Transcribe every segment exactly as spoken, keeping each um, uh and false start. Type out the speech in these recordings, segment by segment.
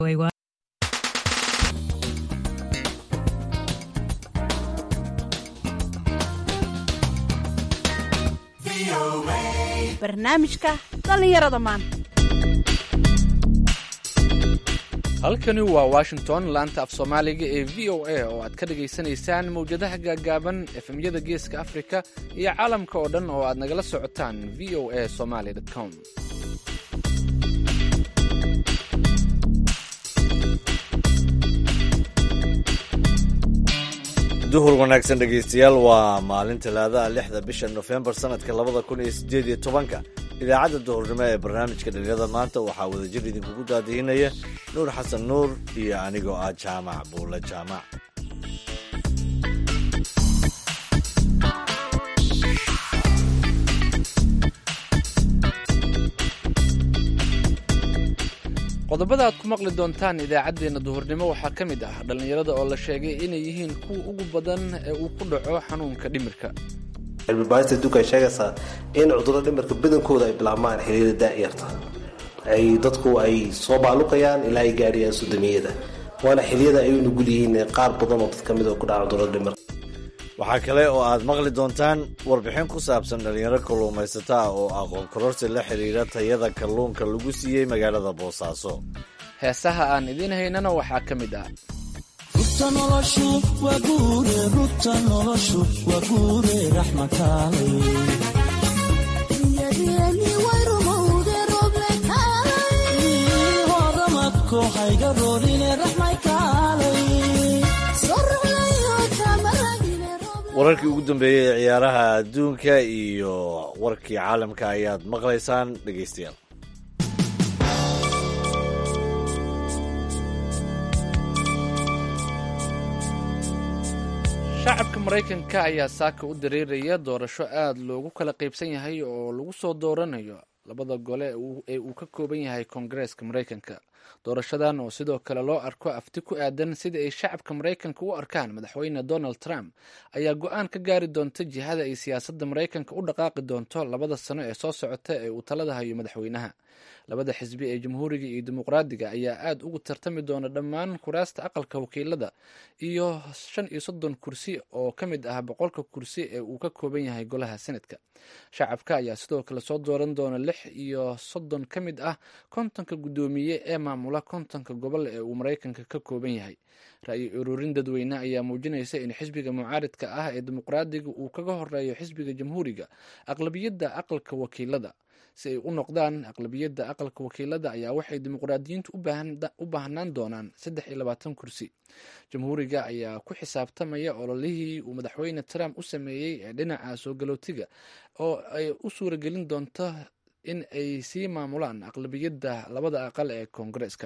barnaamijka dhalinyarada maanta. halkani waa washington, laanta af soomaaliga ee v o a oo aad ka dhagaysanaysaan mawjadaha gaagaaban efemyada geeska afrika iyo caalamka oo dhan oo aad nagala socotaan v o a somaly com. duhur wanaagsan dhegaystayaal, waa maalin talaadaha lixda bisha nofembar sanadka labada kun iyo sideed iyo tobanka. idaacadda duhurnimo ee barnaamijka dhalinyarada maanta waxaa wadajir idinkugu daadihinaya nuur xasan nuur iyo anigoo ah jaamac buula jaamac. qodobada aad ku maqli doontaan idaacaddeenna duhurnimo waxaa ka mid ah dhallinyarada oo la sheegay inay yihiin kuwa ugu badan ee uu ku dhaco xanuunka dhimirka. cilmibaarista adduunka ay sheegaysaa in cudurrada dhimirka badankooda ay bilaabmaan xiriirada daa'yarta, ay dadku ay soo baaluqayaan ilaa ay gaadhayaan sodomiyada, waana xiliyada ay u nugul yihiin qaar badan oo dad ka mid oo ku dhaca cudurrada dhimirka. waxaa kale oo aad maqli doontaan warbixin ku saabsan dhallinyaro kalluumaysata ah oo aqoon kororsi la xiriira tayada kalluunka lagu siiyey magaalada boosaaso. heesaha aan idiin haynana waxaa ka mid ah rugta noloshu waa guure, rugta noloshu waa guure raxmakaale horamadko hayga roorine raxmakaale. wararkii ugu dambeeyey ee ciyaaraha adduunka iyo warkii caalamka ayaad maqlaysaan dhegaystayaal. shacabka maraykanka ayaa saaka u dareeraya doorasho aad loogu kala qaybsan yahay oo lagu soo dooranayo labada gole ee uu ka kooban yahay koongareeska maraykanka. doorashadan oo sidoo kale loo arko afti ku aadan sida ay shacabka maraykanka u arkaan madaxweyne donald trump ayaa go-aan ka gaari doonta jihada ay siyaasadda maraykanka u dhaqaaqi doonto labada sano ee soo socota ee uu talada hayo madaxweynaha. labada xisbi ee jamhuuriga iyo dimuqraadiga ayaa aad ugu tartami doona dhammaan kuraasta aqalka wakiilada iyo shan iyo soddon kursi oo ka mid ah boqolka kursi ee uu ka kooban yahay golaha senadka. shacabka ayaa sidoo kale soo dooran doona lix iyo soddon ka mid ah kontonka guddoomiye ee maamula kontonka gobol ee uu maraykanka ka kooban yahay. ra-yi ururin dadweyne ayaa muujinaysa in xisbiga mucaaridka ah ee dimuqraadiga uu kaga horeeyo xisbiga jamhuuriga aqlabiyadda aqalka wakiilada. si ay u noqdaan aqlabiyadda aqalka wakiilada ayaa waxay dimuqraadiyiintu u baahnaan doonaan saddex iyo labaatan kursi. jamhuuriga ayaa ku xisaabtamaya ololihii uu madaxweyne trump u sameeyey ee dhinaca soo galootiga oo ay u suuragelin doonto in ay sii maamulaan aqlabiyadda labada aqal ee koongareeska.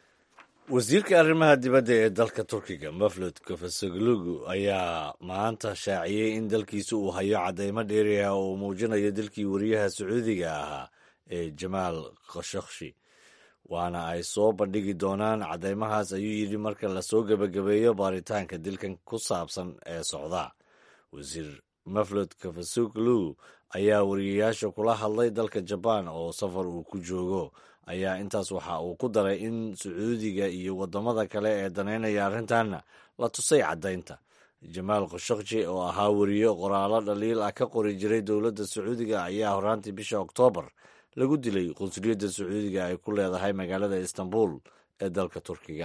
wasiirka arrimaha dibadda ee dalka turkiga mevlut cavusoglu ayaa maanta shaaciyey in dalkiisa uu hayo caddeymo dheeri ah oo muujinayo dilkii wariyaha sacuudiga ahaa ee jamaal khashoggi, waana ay soo bandhigi doonaan caddeymahaas ayuu yidhi marka lasoo gebagabeeyo baaritaanka dilkan ku saabsan ee socda. wasiir mevlut cavusoglu ayaa wariyayaasha kula hadlay dalka jabaan oo safar uu ku joogo, ayaa intaas waxa uu ku daray in sacuudiga iyo waddamada kale ee daneynaya arrintanna la tusay caddaynta. jamaal khashoggi oo ahaa wariye qoraallo dhaliil ah ka qori jiray dowladda sacuudiga ayaa horaantii bisha oktoobar lagu dilay qunsuliyadda sacuudiga ay ku leedahay magaalada istanbul ee dalka turkiga.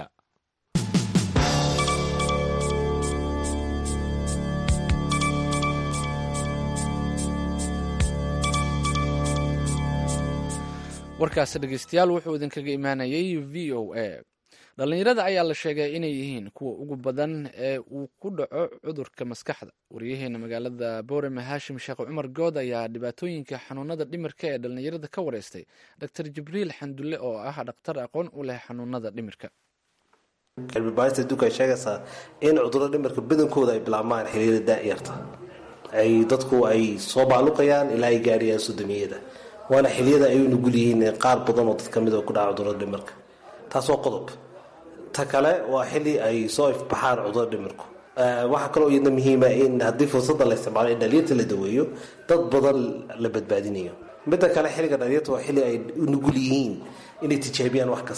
warkaasi dhegeystayaal wuxuu idinkaga imaanayay v o a. dhallinyarada ayaa la sheegay inay yihiin kuwa ugu badan ee uu ku dhaco cudurka maskaxda. wariyaheena magaalada boorame haashim sheekh cumar good ayaa dhibaatooyinka xanuunada dhimirka ee dhallinyarada ka wareystay doctor jibriil xandulle oo ah dhakhtar aqoon u leh xanuunada dhimirka. cilmibaarista adduunka ay sheegaysaa in cudurrada dhimirka badankooda ay bilaabmaan xiriirada daa'yarta, ay dadku ay soo baaluqayaan ilaa ay gaadhayaan sodomiyada, waana xiliyada ay u nugul yihiin qaar badan oo dad ka mid oo ku dhaca cudurrada dhimirka. taas waa qodob. ta kale waa xili ay soo ifbaxaan cudurrada dhimirku. waxaa kaloo iyadna muhiima in haddii fursadda la isticmaalo in dhalinyarta la daweeyo dad badan la badbaadinayo. midda kale xilliga dhalinyarta waa xili ay u nugul yihiin inay tijaabiyaan wax kasta,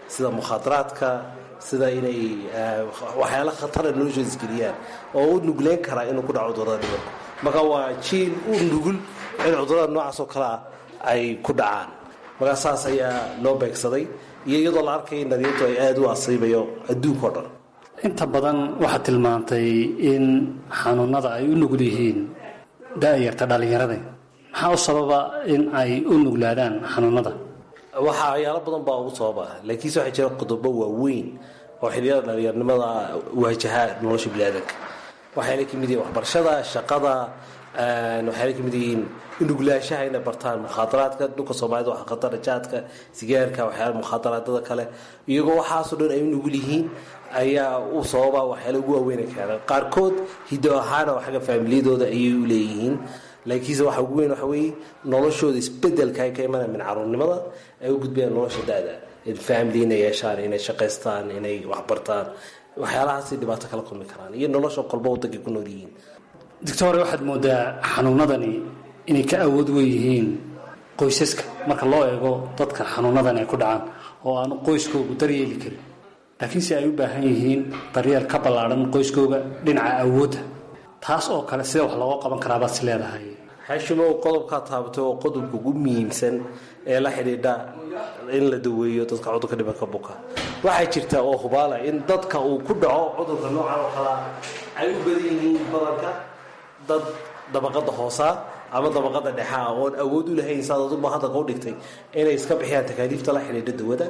sida mukhaadaraadka sida inay waxyaala khatara noloshooda isgeliyaan oo u nugleyn karaa inuu ku dhaco cudurrada dhimirka marka waa jiil u nugul in cudurrada noocaas oo kale ah ay ku dhacaan markaa saas ayaa loo beegsaday iyo iyadoo la arkaya in dhalinyartu ay aada u asiibayo adduunka o dhan inta badan waxaad tilmaantay in xanuunada ay u nugul yihiin da'yarta dhallinyarada maxaa u sababa in ay u nuglaadaan xanuunada waxaa waxyaalo badan baa ugu sababa laakiinse waxaa jira qodobo waaweyn oo xilliyada dhallinyarnimada waajaha nolosha biniaadanka waxayna ka mid yihiin waxbarashada shaqada waxayna ka mid yihiin nuglaashaha inay bartaan mukhaadaraadka dhulka soomaalida waxa khatara jaadka sigaarka waxyaala mukhaadaraadada kale iyagoo waxaasoo dhan ay u nugul yihiin ayaa u sababa waxyaala ugu waaweyn keena qaarkood hiddo ahaana xagga faamiliyadooda ayay u leeyihiin laakiinse waxa ugu weyn waxa weeye noloshooda isbedelka ay ka imanaya min caruurnimada ay u gudbayaan nolosha da-da family inay yeeshaan inay shaqaystaan inay waxbartaan waxyaalahaasay dhibaato kala kulmi karaan iyo nolosha qolba wadankay ku nool yihiin doctore waxaad moodaa xanuunadani inay ka awood weyihiin qoysaska marka loo eego dadka xanuunadan ay ku dhacaan oo aanu qoyskoogu daryeeli karin laakiinse ay u baahan yihiin daryeel ka ballaadhan qoyskooga dhinaca awoodda taas oo kale sida wax looga qaban karaabaad si leedahay xashimow qodobkaa taabatay oo qodobka ugu muhiimsan ee la xidhiidha in la daweeyo dadka cudurka dhimirka buka waxaa jirta oo hubaala in dadka uu ku dhaco cudurka noocan oo kalea ay u badan yihiin badanka dad dabaqada hoosaa ama dabaqada dhexaa oon awood u lahayn saad aduba hadalka u dhigtay inay iska bixiyaan takaaliifta la xidhiidha dawada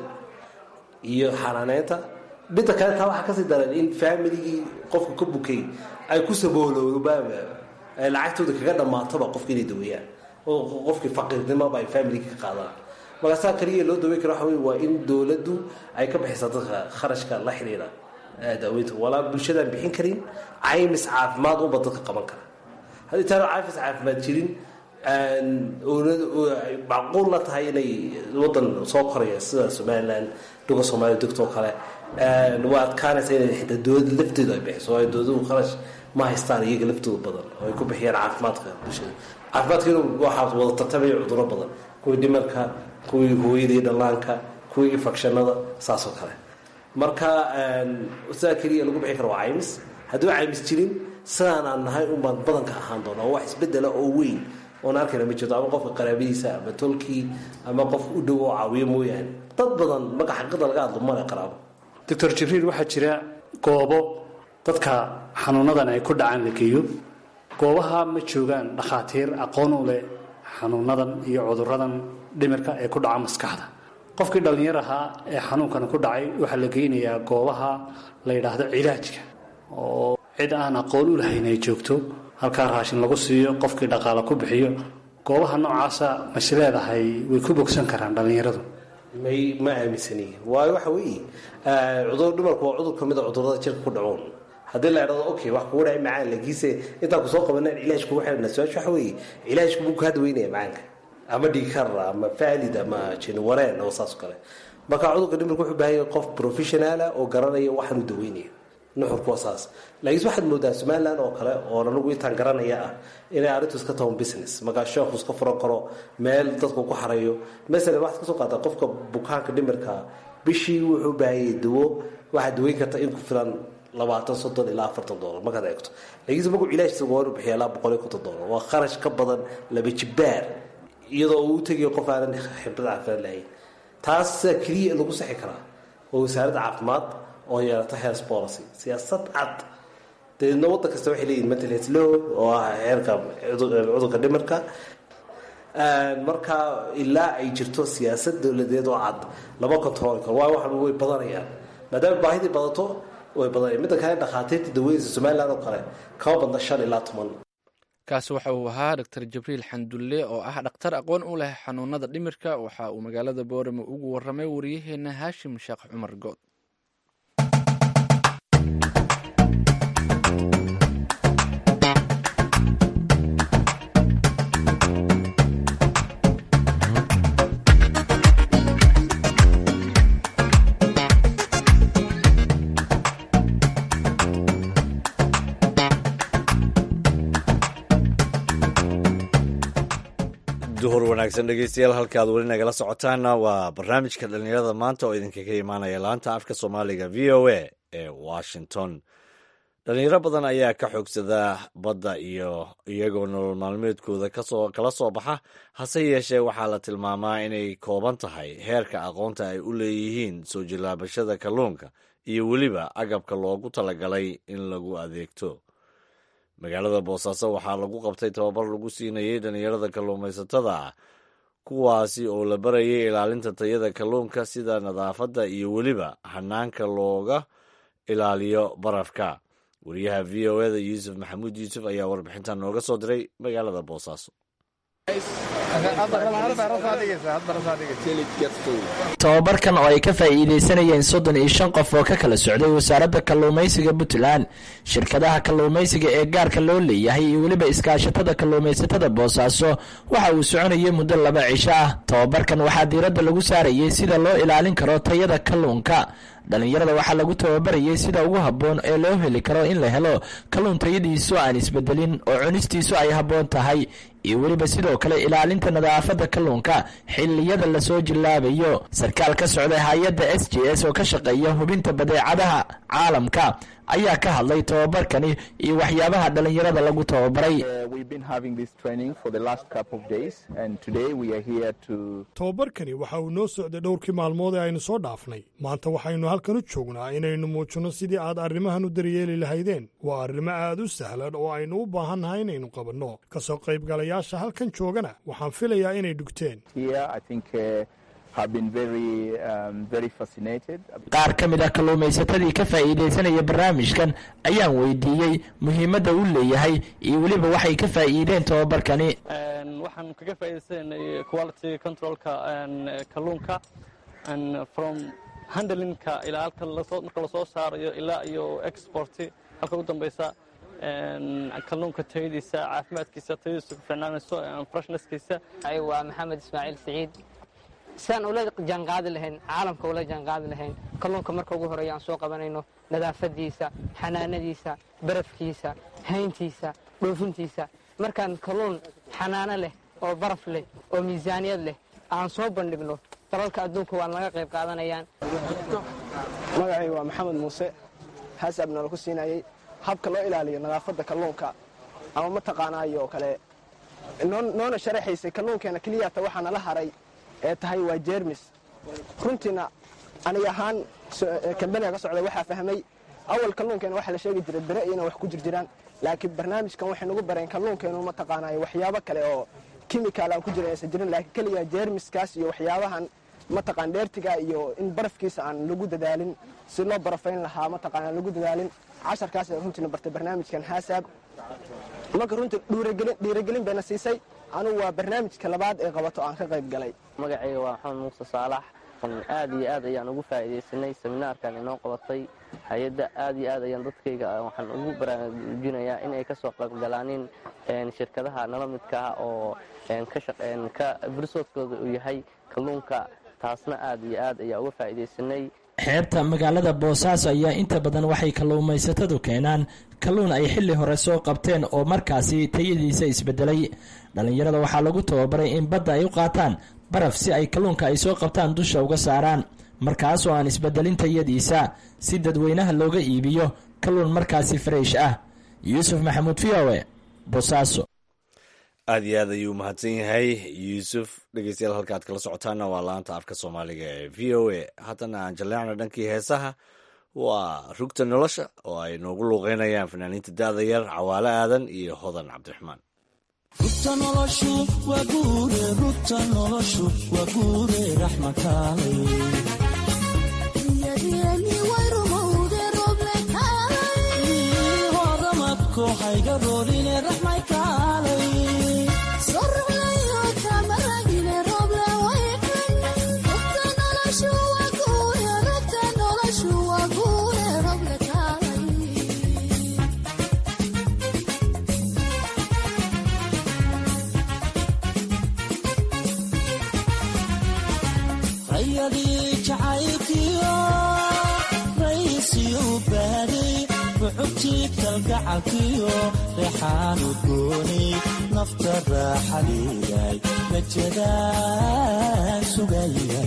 iyo xanaaneynta midda kale taa waxaa kasii daran in faamiligii qofka ka bukay ay ku saboolowbaaba ay lacagtooda kaga dhammaatoba qofka inay daweeyaan oo qofkii faqiirnimoba ay faamiligi ka qaadaan markaasaa kaliya loo daweyn kara waxa wey waa in dowladdu ay ka bixisaa dadka kharashka la xidhiidha daaweynta walaa bulshadaan bixin karin caymis caafimaad unba dadka qaban kara haddii taana caymis caafimaad jirin macquulna tahay inay wadan soo koraya sida somalilan dhulka soomaaliya degtoo kale waa adkaanaysa inay xitaa dowladda lafteedu ay bixiso oo ay dowladuhu kharash ma haystaan iyaga laftooda badan oo ay ku bixiyaan caafimaadka bulshada caafimaadkiinu waxaa wada tartamaya cudurro badan kuwii dhimarka kuwii hooyadii dhallaanka kuwii infectionada saasoo kale marka sidaa keliya lagu bixi karo waa caymis hadduu caymis jirin sidaan aan nahay unbaan badanka ahaan doona oo wax isbedela oo weyn oon arkayna ma jirto ama qofka qaraabadiisa ama tolkii ama qof u dhow oo caawiyo mooyaane dad badan marka xaqiiqada laga hadlo male qaraabo doctor jibriil waxaa jira goobo dadka xanuunadan ay ku dhacaan la geeyo goobaha ma joogaan dhakhaatiir aqoon u leh xanuunadan iyo cuduradan dhimirka ee ku dhaca maskaxda qofkii dhallinyar ahaa ee xanuunkan ku dhacay waxaa la geynayaa goobaha la yidhaahdo cilaajka oo cid aan aqoon u lahayn ay joogto halkaa raashin lagu siiyo qofkii dhaqaale ku bixiyo goobaha noocaasa mas leedahay way ku bogsan karaan dhallinyaradu may ma aaminsani waayo waxa weeye cudur dhimarku waa cudur ka mid a cudurrada jirka ku dhacoon haddii la idhahdo okay wax kugu dhacay macaan lagiise intaan kusoo qabanaan cilaaj kugu xidhna su-aasha waxa weeye cilaajku buu kaa daweynaya macaanka ama dhiigkar ama faalid ama jiniwareen oo saas kale marka cudurka dhimarku wuxuu baahan yahay qof professionaala oo garanaya waxaan uu daweynayo nuxurku waa saas laakiinse waxaad moodaa somaliland oo kale oo anagu intaan garanaya ah inay arrintu iska taho business markaa sheekhu iska furan karo meel dadku ku xarayo masalan waxaad kasoo qaataa qofka bukaanka dhimirka bishii wuxuu baahayay dawo waxaad daweyn karta in ku filan labaatan soddon ilaa afartan doolar markaad eegto laakiinse markuu cilaajkiisa goor bixiya ilaa boqol iyo konton doolar waa kharash ka badan laba jibaar iyadoo uu u tegayo qof aanan khibrad caafimaad lahayn taas sidaa keliya lagu sixi karaa waa wasaaradda caafimaad oo yeelata health policy siyaasad cad deedna waddan kasta waxay leeyihin mental health law oo ah heerka cudurka dhimirka marka ilaa ay jirto siyaasad dowladeed oo cad lama control karo waayo waxan way badanayaan maadaama baahidii badato way badanayaan midda kale dhakhaatiirta daweynaysa somaliland oo kale kama badna shan ilaa toban kaasi waxa uu ahaa doctor jibriil xandulle oo ah dhakhtar aqoon u leh xanuunada dhimirka waxa uu magaalada boorame ugu waramay wariyaheena haashim sheekh cumar good duhur wanaagsan dhegeystayaal halkaad weli nagala socotaana waa barnaamijka dhallinyarada maanta oo idinkaga imaanaya laanta afka soomaaliga v o a ee washington. dhalinyaro badan ayaa ka xoogsada badda iyo iyagoo nolol maalmeedkooda kasoo kala soo baxa, hase yeeshee waxaa la tilmaamaa inay kooban tahay heerka aqoonta ay u leeyihiin soo jilaabashada kalluunka iyo weliba agabka loogu talagalay in lagu adeegto. magaalada boosaaso waxaa lagu qabtay tababar lagu siinayay dhalinyarada kalluumaysatada ah, kuwaasi oo la barayay ilaalinta tayada kalluunka, sida nadaafadda iyo weliba hanaanka looga ilaaliyo barafka. wariyaha v o eda yuusuf maxamuud yuusuf ayaa warbixintan nooga soo diray magaalada boosaaso. tababarkan oo ay ka faa'iidaysanayeen soddon iyo shan qof oo ka kala socday wasaaradda kalluumaysiga puntland, shirkadaha kalluumaysiga ee gaarka loo leeyahay iyo weliba iskaashatada kalluumaysatada boosaaso, waxa uu soconayay muddo laba cisho ah. tababarkan waxaa diiradda lagu saarayay sida loo ilaalin karo tayada kalluunka. dhalinyarada waxaa lagu tababarayay sida ugu habboon ee loo heli karo in la helo kalluun tayadiisu aan isbedelin oo cunistiisu ay habboon tahay, iyo weliba sidoo kale ilaalinta nadaafadda kalluunka xilliyada lasoo jilaabayo. sarkaal ka socday hay-adda s j s oo ka shaqeeya hubinta badeecadaha caalamka ayaa ka hadlay tababarkani iyo waxyaabaha dhalinyarada lagu tababaray. tababarkani waxa uu noo socday dhowrkii maalmood ee aynu soo dhaafnay. maanta waxaynu halkan u joognaa inaynu muujinno sidii aad arrimahan u daryeeli lahaydeen. waa arrimo aad u sahlan oo aynu u baahannahay inaynu qabanno. kasoo qaybgalayaasha halkan joogana waxaan filayaa inay dhugteen. qaar ka mid ah kalluumaysatadii ka faa'iidaysanaya barnaamijkan ayaan weydiiyey muhiimadda uu leeyahay iyo weliba waxay ka faa'iideen tababarkani. waxaan kaga faa'iidaysanay quality controlka kalluunka from handlinka ilaa halka marka lasoo saarayo ilaa iyo export halka ugu dambeysa kalluunka tayadiisa, caafimaadkiisa, tayadiisa ku fiicnaanayso, freshness-kiisa. waa maxamed ismaaciil siciid. siaan ula jaanqaadi lahayn caalamka ula jaanqaadi lahayn kalluunka marka ugu horeeya aan soo qabanayno nadaafadiisa, xanaanadiisa, barafkiisa, hayntiisa, dhoofintiisa. markaan kalluun xanaano leh oo baraf leh oo miisaaniyad leh aan soo bandhigno, dalalka adduunka waan laga qayb qaadanayaan. magacay waa maxamed muuse. haasabna lagu siinayay habka loo ilaaliyo nadaafadda kalluunka, ama mataqaanaayo oo kale noona sharaxaysay kalluunkeena keliyata waxaa nala haray ee tahay waa jeermis. runtiina aniga ahaan kambaniga ka socda waxaa fahmay awal kalluunkeena waxaa la sheegi jiray bere ina wax ku jirjiraan, laakiin barnaamijkan waxay nagu bareen kalluunkeenu mataqaanaayo waxyaabo kale oo kimikaal aan ku jirin aysan jirin, laakiin keliya jeermiskaas iyo waxyaabahan mataqaan dheertiga iyo in barafkiisa aan lagu dadaalin, si loo barafayn lahaa mataqaana lagu dadaalin. casharkaas runtiina bartay barnaamijkan haasaab. marka runtii dhiiragelin bayna siisay. anugu waa barnaamijka labaad ee qabato aan ka qayb galay. magacayga waa maxamed muuse saalax. aad iyo aad ayaan ugu faa'iidaysanay seminaarkan inoo qabatay hay-adda. aad iyo aad ayaan dadkayga waxaan ugu baraarujinayaa in ay ka soo qaybgalaanin shirkadaha nala midka ah oo ka bursoodkooda uu yahay kalluunka. taasna aad iyo aad ayaa uga faa'iidaysanay. xeebta magaalada boosaaso ayaa inta badan waxay kalluumaysatadu keenaan kalluun ay xilli hore soo qabteen oo markaasi tayadiisa isbedelay. dhallinyarada waxaa lagu tababaray in badda ay u qaataan baraf si ay kalluunka ay soo qabtaan dusha uga saaraan, markaasoo aan isbedelin tayadiisa, si dadweynaha looga iibiyo kalluun markaasi fresh ah. yuusuf maxamuud v o e boosaaso. aad iyo aad ayuu mahadsan yahay yuusuf. dhegeystayaal halkaad kala socotaana waa laanta afka soomaaliga ee v o a. haddana aan jaleecna dhankii heesaha. waa rugta nolosha oo ay noogu luuqeynayaan fanaaniinta da-da yar cawaale aadan iyo hodan cabdiraxmaan. rugta noloshu waa guure, rugta noloshu waa guure raxmakaalay. hodamadko hayga roorine raxmakaalay. rayadii jacaylkiyo raysiyu baaday rucubtii kalgacalkiyo reexaanu gooni nafta raaxaliiday rajadaan sugaya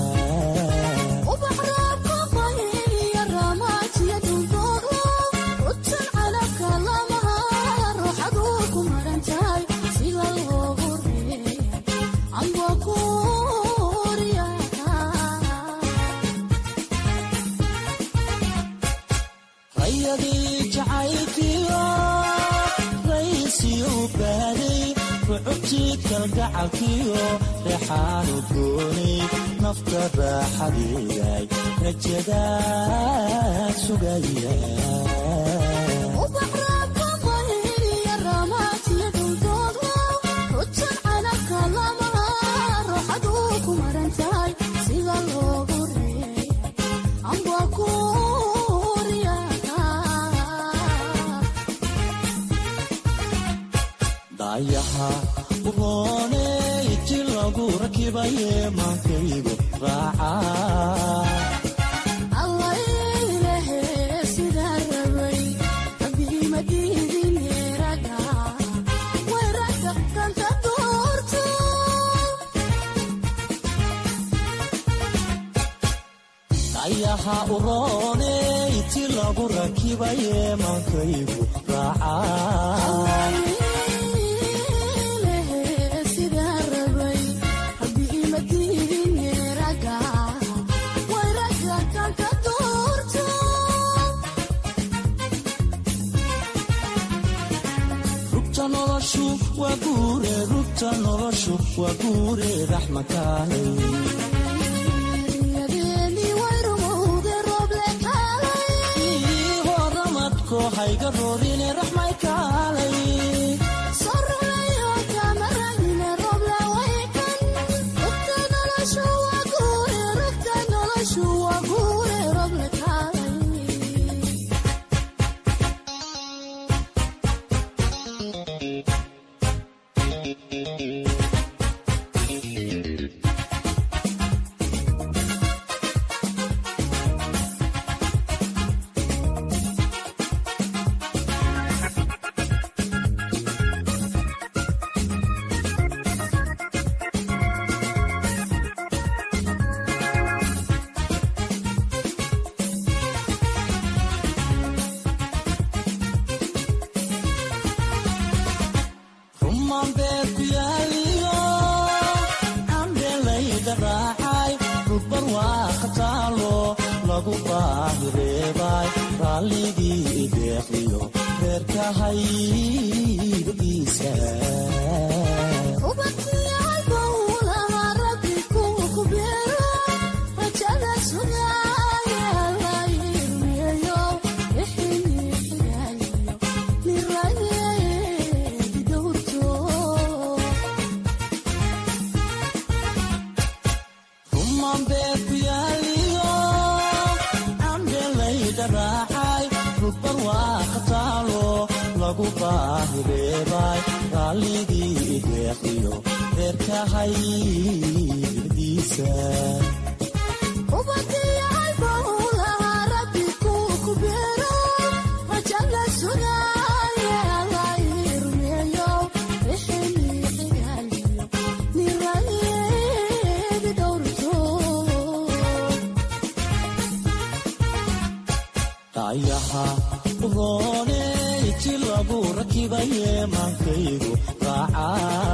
kalgacalkiyo reexaanu gooni nafta raaxadiiday rajadaan sugaya dayaha urooney ti lagu rakibaye maankaygu raaca allaylehe sidaa rabay abiimadiidineraga weraga kanta doorto dayaha urooney ti lagu rakibaye maankaygu raaca waguure rugta noloshu waguure raxmakaalay yadeeni wayrumowde roble kaalay horamadko hayga roorine raxmay kaalay sorlayo kamaragine roble waykan rugta noloshu waguure rugta noloshu waguure roble kaalay dayaha urooney ti lagu rakibaye maankaygu raaca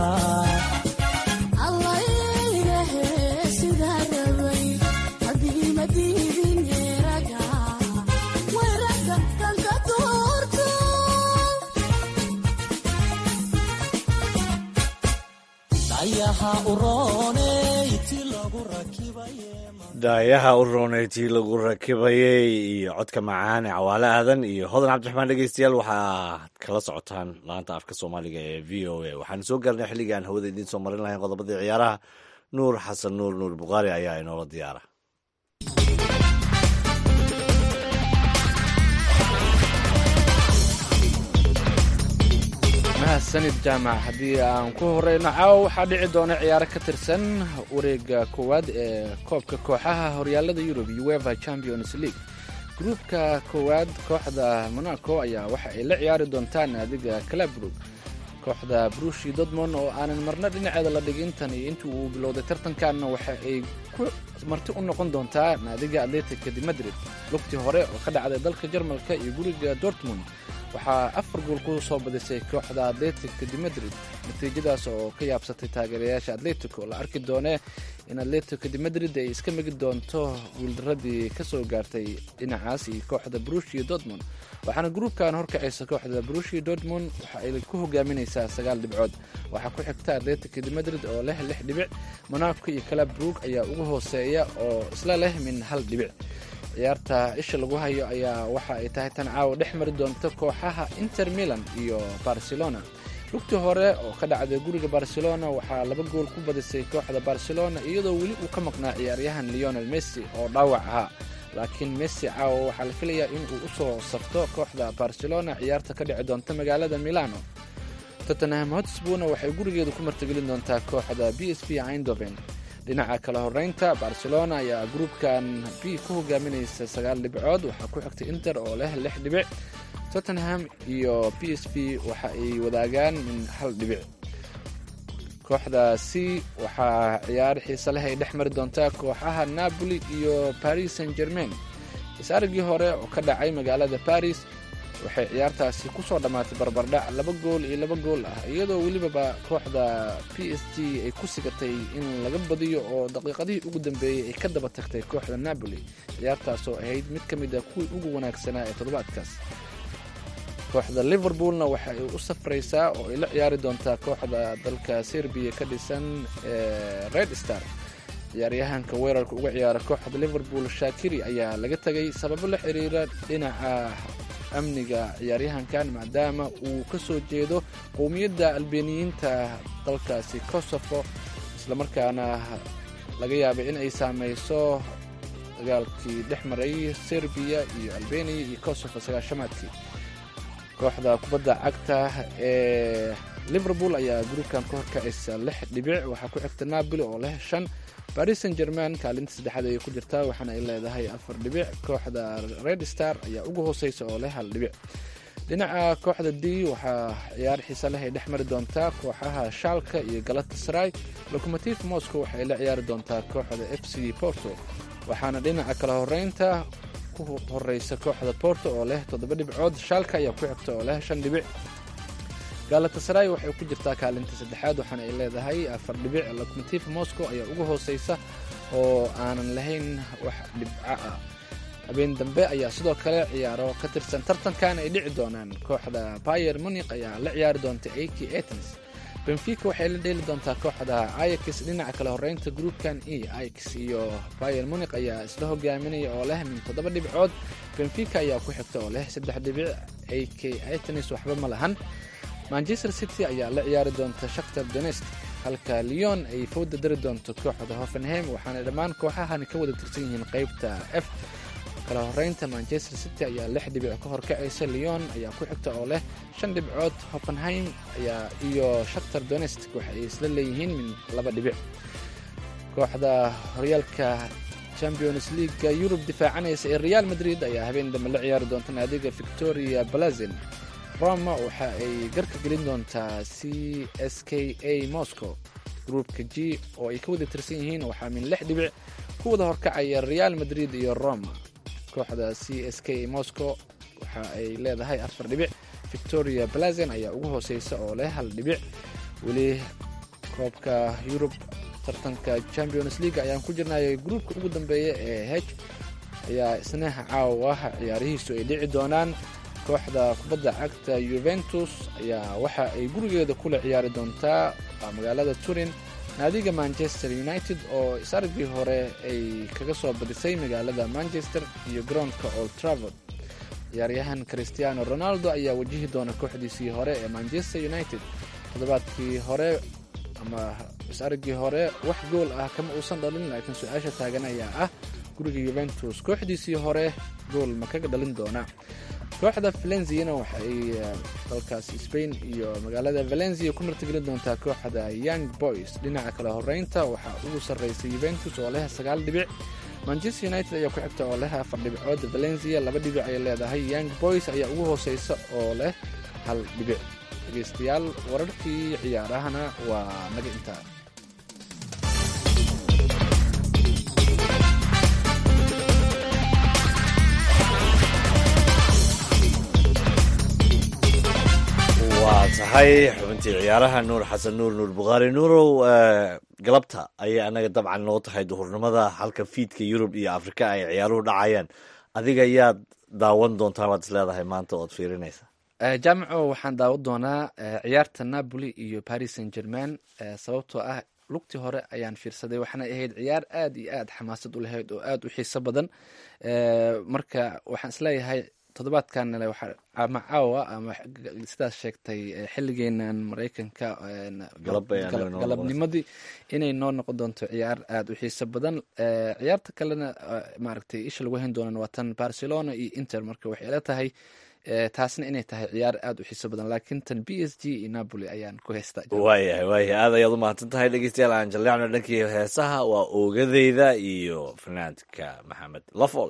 allaylehe sidaa rabay abiimadiidineraga weraga kanka doorto dayaha urooney ti lagu rakibaye daayaha u rooneytii lagu rakibayey iyo codka macaane cawaale aadan iyo hodan cabdiraxmaan dhegeystayaal waxaad kala socotaan laanta afka soomaaliga ee v o a waxaanu soo gaarnay xilligii aan hawada idiin soo marin lahayn qodobadii ciyaaraha nuur xasan nuur nuur bukhaari ayaa inoola diyaara mahadsanid jaamac haddii aan ku horeyno caawa waxaa dhici doona ciyaaro ka tirsan wareega koowaad ee koobka kooxaha horyaalada yurub uefa champions league gruubka koowaad kooxda monaco ayaa waxa ay la ciyaari doontaan naadiga clabrug. kooxda brushi dortmund oo aanan marna dhinaceeda la dhigin tan iyo intii uu bilowday tartankanna waxa ay ku marti u noqon doontaa naadiga atletica de madrid. lugtii hore oo ka dhacday dalka jarmalka iyo guriga dortmund waxaa afar gool ku soo badisay kooxda atletica de madrid. natiijadaas oo ka yaabsatay taageerayaasha atletico. la arki doonee in atletico de madrid ay iska migi doonto wiildaradii ka soo gaartay dhinacaas iyo kooxda brushi dortmund. waxaana gruubkan horkacaysa kooxda brushi dortmund waxa ay ku hogaaminaysaa sagaal dhibcood. waxaa ku xigta atletico de madrid oo leh lix dhibic. monaco iyo clabrug ayaa ugu hooseeya oo isla leh min hal dhibic. ciyaarta isha lagu hayo ayaa waxa ay tahay tan caawa dhex mari doonta kooxaha inter milan iyo barcelona. lugtii hore oo ka dhacday guriga barcelona waxaa laba gool ku badisay kooxda barcelona iyadoo weli uu ka maqnaa ciyaaryahan leonel messi oo dhaawac ahaa. laakiin messi caawa waxaa la filayaa in uu u soo safto kooxda barcelona ciyaarta ka dhici doonta magaalada milano. tottenham hotspurna waxay gurigeeda ku martigelin doontaa kooxda b s v eindhoven. dhinaca kala horeynta barcelona ayaa gruubkan b ku hogaaminaysa sagaal dhibcood. waxaa ku xigtay inter oo leh lix dhibic. tottenham iyo b s v waxa ay wadaagaan min hal dhibic. kooxda c waxaa ciyaar xiise leh ay dhex mari doontaa kooxaha napoli iyo paris saint germain. is-aragii hore oo ka dhacay magaalada paris waxay ciyaartaasi ku soo dhammaatay barbardhac laba gool iyo laba gool ah iyadoo welibaba kooxda p s g ay ku sigatay in laga badiyo oo daqiiqadihii ugu dambeeyey ay ka daba tagtay kooxda napoli. ciyaartaas oo ahayd mid ka mid a kuwii ugu wanaagsanaa ee toddobaadkaas. kooxda liverpoolna waxa ay u safraysaa oo ay la ciyaari doontaa kooxda dalka serbiya ka dhisan ee red star. ciyaaryahanka weerarka uga ciyaara kooxda liverpool shakiri ayaa laga tegay sababo la xiriira dhinaca amniga ciyaaryahankan maadaama uu ka soo jeedo qowmiyadda albeniyiinta dalkaasi kosovo islamarkaana laga yaabay in ay saameyso dagaalkii dhex maray serbiya iyo albeniya iyo kosovo sagaashamaadkii. kooxda kubadda cagta ee liverpool ayaa gruubkan ka horkacaysa lix dhibic. waxaa ku xigta napoli oo leh shan. paris saint germain kaalinta saddexaad ayay ku jirtaa waxaana ay leedahay afar dhibic. kooxda red star ayaa ugu hooseysa oo leh hal dhibic. dhinaca kooxda d waxaa ciyaar xiise leh ay dhex mari doontaa kooxaha shalka iyo galatasaray. locomotive moscow waxay la ciyaari doontaa kooxda f c porto. waxaana dhinaca kala horeynta ku horeysa kooxda porto oo leh toddoba dhibcood. shalka ayaa ku xigta oo leh shan dhibic. galatasaray waxay ku jirtaa kaalinta saddexaad waxaana ay leedahay afar dhibic. locomotive moscow ayaa ugu hooseysa oo aanan lahayn wax dhibco ah. habeen dambe ayaa sidoo kale ciyaaro ka tirsan tartankan ay dhici doonaan. kooxda bayer munich ayaa la ciyaari doonta ak athens. benfica waxay la dheeli doontaa kooxda ayax. dhinaca kale horeynta gruubkan e ayax iyo bayer munich ayaa isla hogaaminaya oo leh min toddoba dhibcood. benfica ayaa ku xigta oo leh saddex dhibic. ak athens waxba ma lahan. manchester city ayaa la ciyaari doonta shakhtar donetsk halka lyon ay fowda dari doonto kooxda hoffenheim. waxaana dhammaan kooxahani ka wada tirsan yihiin qeybta f. kala horeynta manchester city ayaa lix dhibic ka horkacaysa. lyon ayaa ku xigta oo leh shan dhibcood. hoffenheim ayaa iyo shakhtar donetsk waxay isla leeyihiin min laba dhibic. kooxda horyaalka champions leaguega yurub difaacanaysa ee real madrid ayaa habeen dambe la ciyaari doonta naadiga victoria balazin. roma waxa ay garka gelin doontaa c s k a moscow. gruupka g oo ay ka wada tirsan yihiin waxaa min lix dhibic ku wada horkacaya real madrid iyo roma. kooxda c s k a moscow waxa ay leedahay afar dhibic. victoria balazin ayaa ugu hooseysa oo leh hal dhibic. weli koobka yurub tartanka champions league ayaan ku jirnay. gruupka ugu dambeeya ee h ayaa isna caawa ciyaarihiisu ay dhici doonaan. kooxda kubadda cagta yuventus ayaa waxa ay gurigeeda kula ciyaari doontaa magaalada turin naadiga manchester united oo is-aragii hore ay kaga soo badisay magaalada manchester iyo garoonka old trafford. ciyaaryahan cristiano ronaldo ayaa wajihi doona kooxdiisii hore ee manchester united. toddobaadkii hore ama is-aragii hore wax gool ah kama uusan dhalin laakiin su-aasha taagan ayaa ah guriga yuventus kooxdiisii hore gool ma kaga dhalin doona. kooxda valenziyana waxa ay dalkaasi spain iyo magaalada valencia ku martigelin doontaa kooxda young boys. dhinaca kale horeynta waxaa ugu sarreysay yuventus oo leh sagaal dhibic. manchester united ayaa ku xigta oo leh afar dhibcood, valencia laba dhibic ayay leedahay, young boys ayaa ugu hooseysa oo leh hal dhibic. dhegeystayaal wararkii ciyaarahana waa naga intaa. waa tahay xubintii ciyaaraha nuur xasan nuur nuur bukhaari. nuurow galabta ayay anaga dabcan noo tahay duhurnimada, halka fiidka yurub iyo afrika ay ciyaaruhu dhacayaan. adiga yaad daawan doontaa baad is leedahay maanta ood fiirinaysa? jaamaco waxaan daawan doonaa ciyaarta napoli iyo paris saint germain, sababtoo ah lugtii hore ayaan fiirsaday, waxaana ahayd ciyaar aad iyo aad xamaasad u lahayd oo aad u xiiso badan. marka waxaan isleeyahay toddobaadkan ama caawa ama sidaas sheegtay xilligeenan maraykanka galabnimadii inay noo noqon doonto ciyaar aad u xiiso badan. ciyaarta kalena maaragtay isha lagu hayn doonaan waa tan barcelona iyo inter, marka waxay ila tahay taasna inay tahay ciyaar aad u xiiso badan, laakiin tan b s g iyo napoli ayaan ku haystaa. waayahay waayahay aad ayaad u mahadsan tahay. dhegeystayaal aan jaleecno dhankii heesaha, waa oogadeyda iyo fanaanka maxamed lafoole.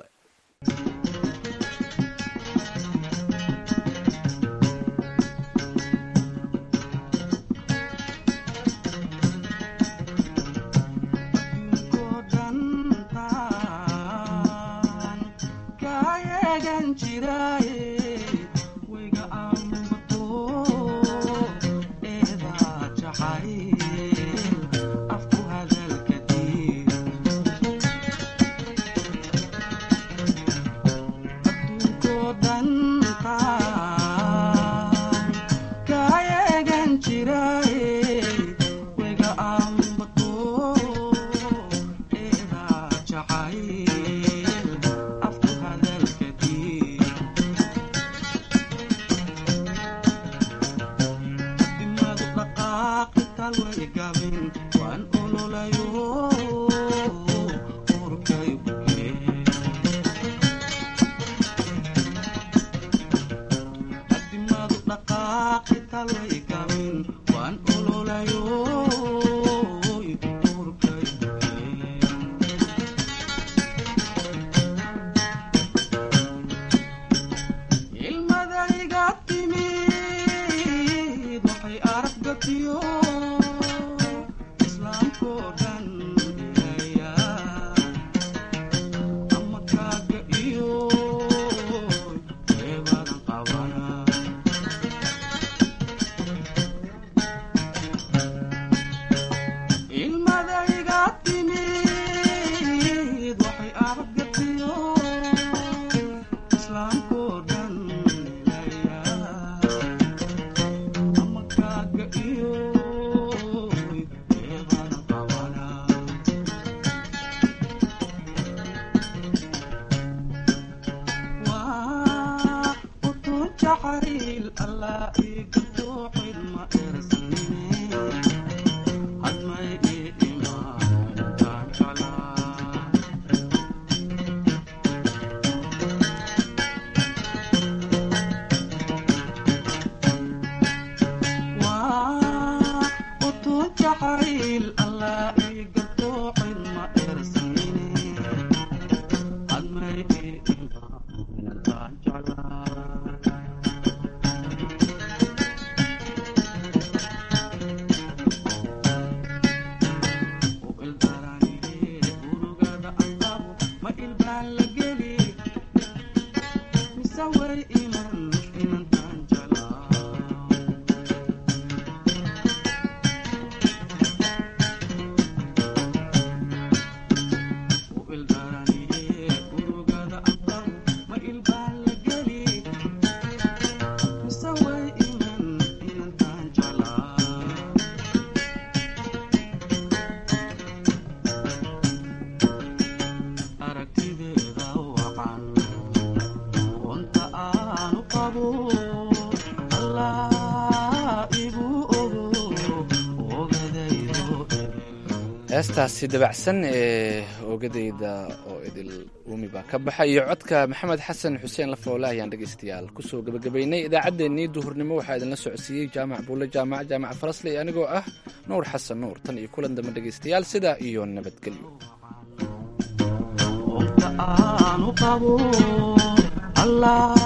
heestaasi dabacsan ee oogadeyda oo idil uumi baa ka baxa iyo codka maxamed xasan xuseen lafoole ayaan dhegaystayaal kusoo gebagabaynay idaacaddeenii duhurnimo. waxaa idinla socodsiiyey jaamac buule jaamac jaamac farasle anigoo ah nuur xasan nuur. tan iyo kulan dambe dhegaystayaal sidaa iyo nabadgelyo. aanu qabo allah